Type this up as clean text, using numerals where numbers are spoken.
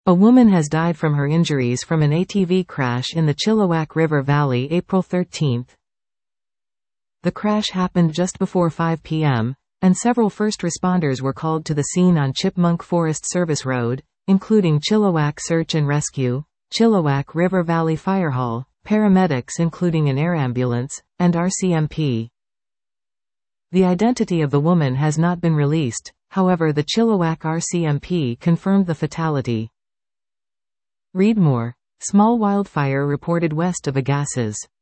A woman has died from her injuries from an ATV crash in the Chilliwack River Valley April 13. The crash happened just before 5 p.m., and several first responders were called to the scene on Chipmunk Forest Service Road, including Chilliwack Search and Rescue, Chilliwack River Valley Fire Hall, paramedics including an air ambulance, and RCMP. The identity of the woman has not been released, however the Chilliwack RCMP confirmed the fatality. Read more. Small wildfire reported west of Agassiz.